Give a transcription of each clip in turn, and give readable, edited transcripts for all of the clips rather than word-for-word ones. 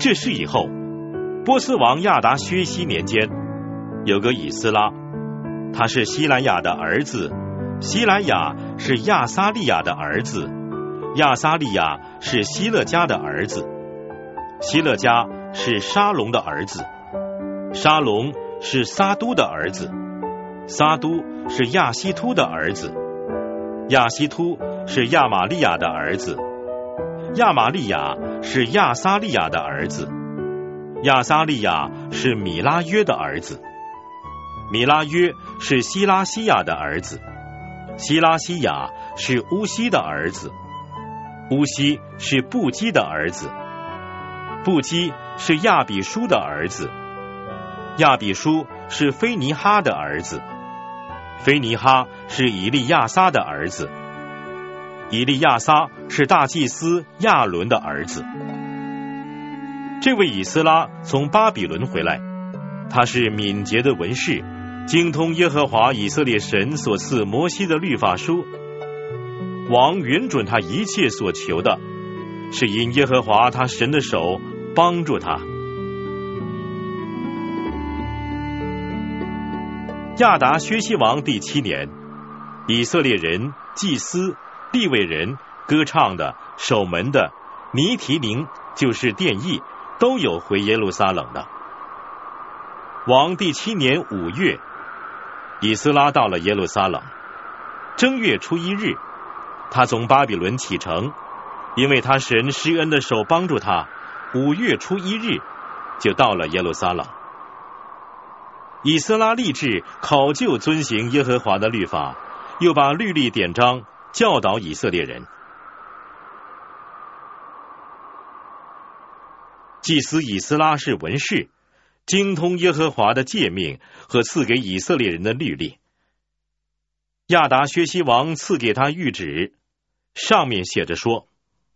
这事以后，波斯王亚达薛西年间，有个以斯拉，他是西莱亚的儿子，西莱亚是亚撒利亚的儿子，亚撒利亚是希勒家的儿子，希勒家是沙龙的儿子，沙龙是撒都的儿子，撒都是亚希突的儿子，亚希突是亚玛利亚的儿子，亚玛利亚是亚撒利亚的儿子，亚撒利亚是米拉约的儿子，米拉约是希拉西亚的儿子，希拉西亚是乌西的儿子，乌西是布基的儿子，布基是亚比书的儿子，亚比书是菲尼哈的儿子，菲尼哈是以利亚撒的儿子，以利亚撒是大祭司亚伦的儿子。这位以斯拉从巴比伦回来，他是敏捷的文士，精通耶和华以色列神所赐摩西的律法书。王允准他一切所求的，是因耶和华他神的手帮助他。亚达薛西王第7年，以色列人、祭司、利未人、歌唱的、守门的、尼提宁就是殿役，都有回耶路撒冷的。王第7年5月，以斯拉到了耶路撒冷，正月初1日，他从巴比伦启程，因为他神施恩的手帮助他，5月初1日就到了耶路撒冷。以斯拉立志考究遵行耶和华的律法，又把律例典章教导以色列人。祭司以斯拉是文士，精通耶和华的诫命和赐给以色列人的律例。亚达薛西王赐给他谕旨，上面写着说：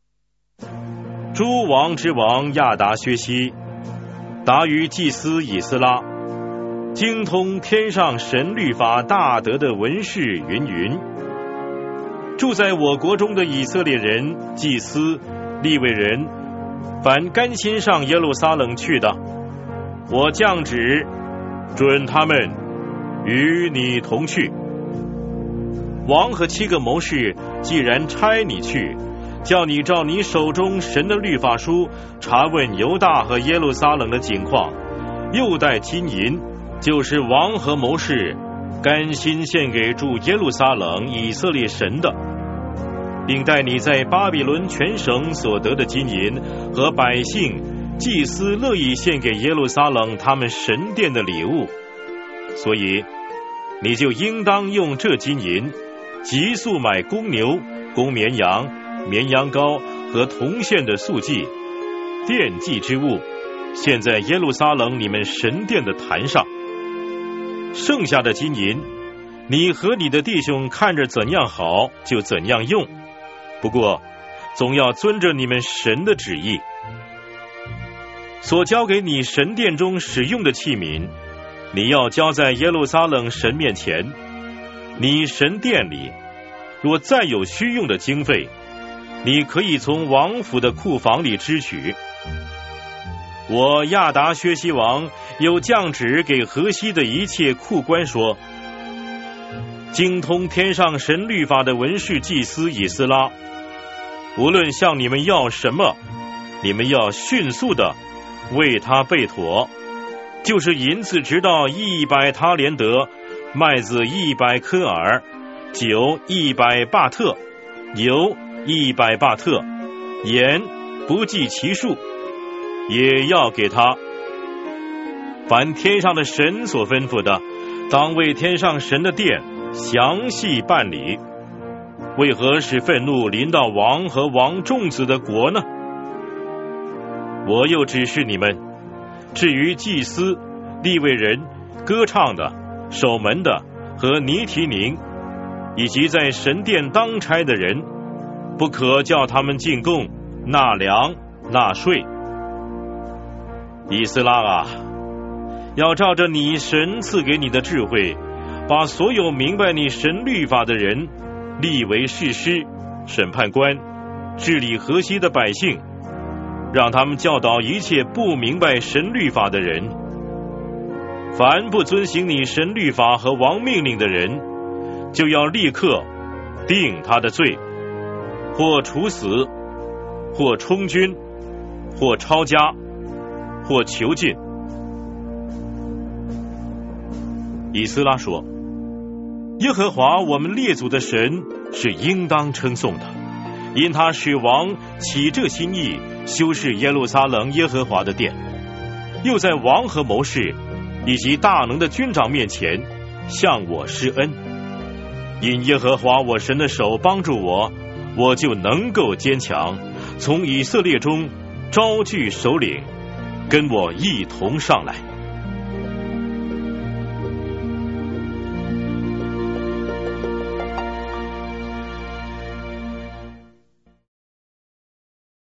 诸王之王亚达薛西，达于祭司以斯拉，精通天上神律法大德的文士云云。住在我国中的以色列人、祭司、利未人，凡甘心上耶路撒冷去的，我降旨准他们与你同去。王和7个谋士既然差你去，叫你照你手中神的律法书查问犹大和耶路撒冷的景况，又带金银，就是王和谋士甘心献给住耶路撒冷以色列神的，并带你在巴比伦全省所得的金银和百姓、祭司乐意献给耶路撒冷他们神殿的礼物，所以你就应当用这金银急速买公牛、公绵羊、绵羊羔和铜线的素祭、奠祭之物，献在耶路撒冷你们神殿的坛上。剩下的金银，你和你的弟兄看着怎样好就怎样用，不过总要遵着你们神的旨意。所交给你神殿中使用的器皿，你要交在耶路撒冷神面前。你神殿里若再有需用的经费，你可以从王府的库房里支取。我亚达薛西王有降旨给河西的一切库官说，精通天上神律法的文士祭司以斯拉，无论向你们要什么，你们要迅速的为他备妥，就是银子直到100他连得，麦子100科尔，酒100巴特，油100巴特，盐不计其数，也要给他。凡天上的神所吩咐的，当为天上神的殿详细办理。为何使愤怒临到王和王众子的国呢？我又指示你们，至于祭司、利未人、歌唱的、守门的和尼提宁，以及在神殿当差的人，不可叫他们进贡、纳粮、纳税。以斯拉啊，要照着你神赐给你的智慧，把所有明白你神律法的人立为士师、审判官，治理河西的百姓， 让他们教导一切不明白神律法的人。凡不遵行你神律法和王命令的人，就要立刻定他的罪，或处死，或充军，或抄家，或囚禁。以斯拉说，耶和华我们列祖的神是应当称颂的，因他使王起这心意，修饰耶路撒冷耶和华的殿，又在王和谋士以及大能的军长面前向我施恩。因耶和华我神的手帮助我，我就能够坚强，从以色列中招聚首领，跟我一同上来。